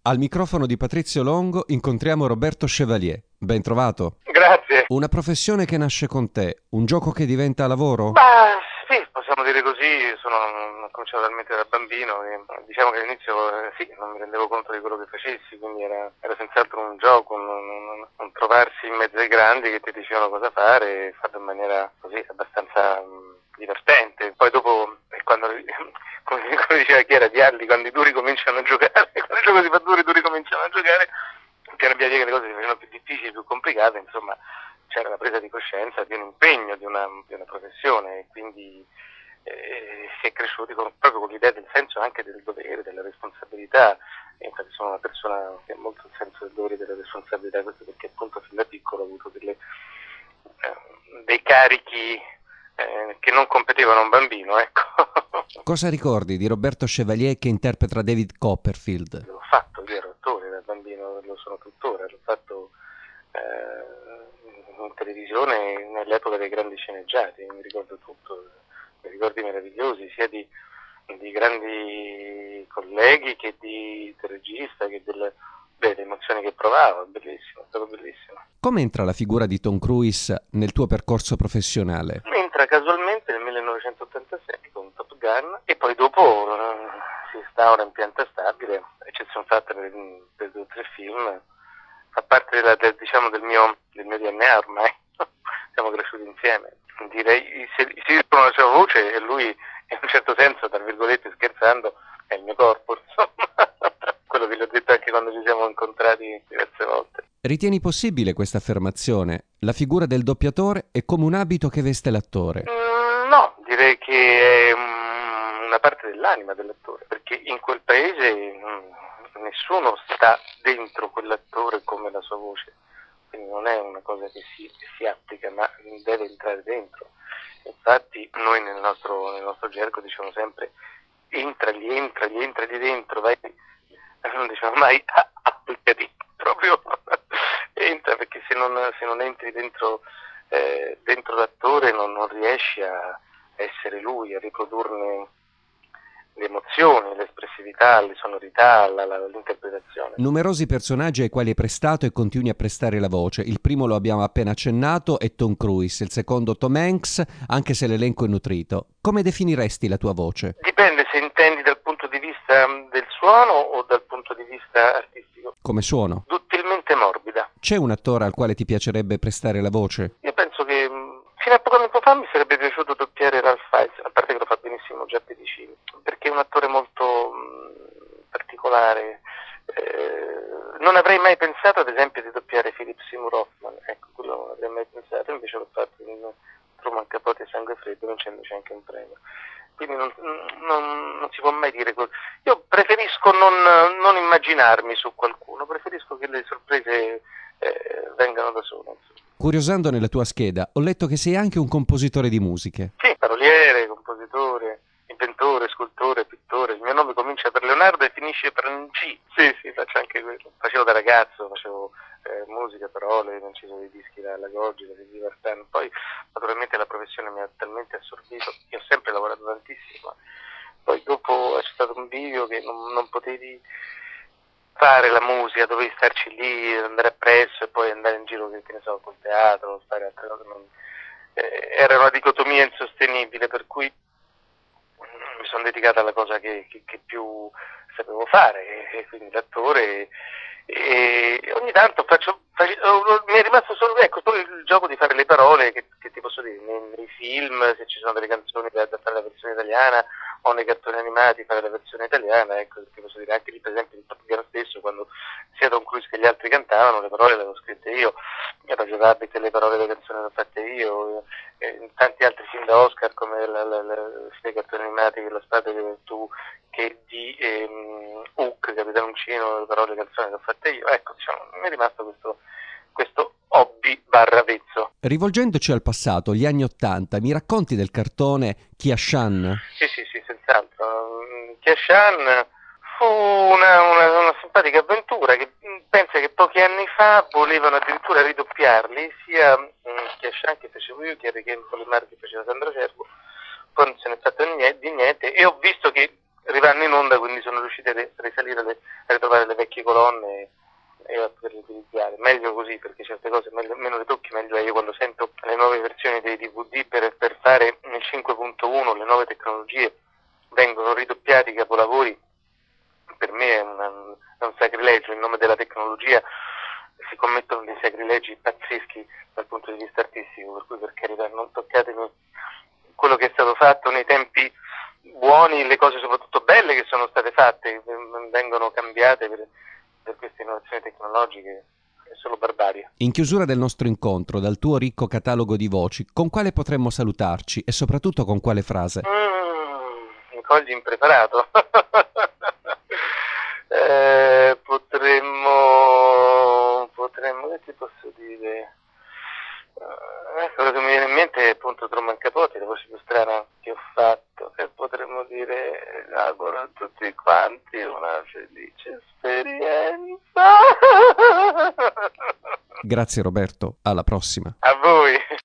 Al microfono di Patrizio Longo incontriamo Roberto Chevalier. Ben trovato. Grazie. Una professione che nasce con te, un gioco che diventa lavoro? Ma sì, possiamo dire così, ho cominciato talmente da bambino e diciamo che all'inizio sì, non mi rendevo conto di quello che facessi, quindi era senz'altro un gioco, un trovarsi in mezzo ai grandi che ti dicevano cosa fare e farlo in maniera così abbastanza divertente. Poi dopo, quando, come diceva chi era Dialli, quando i duri cominciano a giocare, quando il gioco si fa duro, i duri cominciano a giocare, piano piano che le cose si facevano più difficili, più complicate, insomma c'era la presa di coscienza di un impegno, di una professione, e quindi si è cresciuti proprio con l'idea del senso anche del dovere, della responsabilità. E infatti sono una persona che ha molto il senso del dovere e della responsabilità, questo perché appunto fin da piccolo ho avuto dei carichi che non competevano a un bambino, ecco. Cosa ricordi di Roberto Chevalier che interpreta David Copperfield? L'ho fatto, io ero attore da bambino, lo sono tuttora, l'ho fatto in televisione nell'epoca dei grandi sceneggiati, mi ricordo tutto, mi ricordi meravigliosi sia di grandi colleghi che del regista, che delle emozioni che provavo, bellissimo, è stato bellissimo. Come entra la figura di Tom Cruise nel tuo percorso professionale? Entra casualmente nel 1986 con Top Gun e poi dopo si instaura in pianta stabile, eccezione fatta per 2 o 3 film, fa parte diciamo del mio DNA ormai, siamo cresciuti insieme. Direi, si dicono la sua voce e lui in un certo senso, tra virgolette scherzando, è il mio corpo, insomma, quello che gli ho detto anche quando ci siamo incontrati diverse volte. Ritieni possibile questa affermazione? La figura del doppiatore è come un abito che veste l'attore. No, direi che è una parte dell'anima dell'attore, perché in quel paese nessuno sta dentro quell'attore come la sua voce, quindi non è una cosa che si applica, ma deve entrare dentro. Infatti noi nel nostro gergo diciamo sempre entra lì dentro, vai, non diciamo mai applicati, proprio entra, perché se non entri dentro l'attore non riesci a essere lui, a riprodurne le emozioni, l'espressività, le sonorità, l'interpretazione. Numerosi personaggi ai quali hai prestato e continui a prestare la voce. Il primo lo abbiamo appena accennato, è Tom Cruise, il secondo Tom Hanks, anche se l'elenco è nutrito. Come definiresti la tua voce? Dipende se intendi dal punto di vista del suono o dal punto di vista artistico. Come suono? Duttilmente morbida. C'è un attore al quale ti piacerebbe prestare la voce? Io penso che fino a poco tempo fa mi sarebbe piaciuto doppiare Ralph Fiennes, a parte che lo fa benissimo già Pedicini, perché è un attore molto particolare. Non avrei mai pensato ad esempio di doppiare Philip Seymour Hoffman, ecco, quello non avrei mai pensato, invece l'ho fatto in Truman Capote e Sangue Freddo, vincendoci anche un premio. Quindi non si può mai dire così. Io preferisco non immaginarmi su qualcuno, preferisco che le sorprese vengano da sole. Curiosando nella tua scheda, ho letto che sei anche un compositore di musiche. Sì, paroliere, compositore, inventore, scultore, pittore. Il mio nome comincia per Leonardo e finisce per un C. Sì, faccio anche quello. Facevo da ragazzo, facevo musica, parole, ho inciso dei dischi da Goggi, da Didi Vartan. Poi naturalmente la professione mi ha talmente assorbito, io ho sempre lavorato tantissimo. Poi dopo c'è stato un bivio che non potevi fare la musica, dovevi starci lì, andare appresso e poi andare in giro, che ne so, col teatro, fare altre cose. Era una dicotomia insostenibile, per cui mi sono dedicato alla cosa che più sapevo fare, e quindi l'attore, e ogni tanto mi è rimasto solo il gioco di fare le parole, che ti posso dire, nei film, se ci sono delle canzoni da fare la versione italiana, o nei cartoni animati fare la versione italiana, ecco, ti posso dire, anche lì per esempio in Top Gun stesso, quando sia Tom Cruise che gli altri cantavano, le parole le avevo scritte io, Roger Rabbit, le parole delle canzoni le ho fatte io, in tanti altri film da Oscar come sia i cartoni animati che La spada di Vertù, che di Hook, Capitano Uncino, le parole delle canzoni le ho fatte io, ecco, diciamo, mi è rimasto questo hobby barra vezzo. Rivolgendoci al passato, gli anni '80, mi racconti del cartone Kia-Shan? Sì, senz'altro. Kia-Shan fu una simpatica avventura che pensa che pochi anni fa volevano addirittura ridoppiarli, sia Kia-Shan che facevo io, che Enrico Polimar che faceva Sandra Cervo, poi non se ne è fatto di niente, e ho visto che arrivando in onda, quindi sono riusciti a risalire le trovare le vecchie colonne e a poterle utilizzare. Meglio così, perché certe cose meno le tocchi meglio è. Io quando sento le nuove versioni dei DVD per fare nel 5.1 le nuove tecnologie vengono ridoppiati i capolavori, per me è un sacrilegio. In nome della tecnologia si commettono dei sacrilegi pazzeschi dal punto di vista artistico, per cui per carità non toccatemi quello che è stato fatto nei tempi buoni, le cose soprattutto belle che sono state fatte, vengono cambiate per queste innovazioni tecnologiche, è solo barbarie. In chiusura del nostro incontro, dal tuo ricco catalogo di voci, con quale potremmo salutarci e soprattutto con quale frase? Mi cogli impreparato. Potremmo, che ti posso dire? Quello che mi viene in mente è appunto Truman Capote, la voce più strana che ho fatto, e potremmo dire auguro a tutti quanti una felice esperienza. Grazie Roberto, alla prossima. A voi.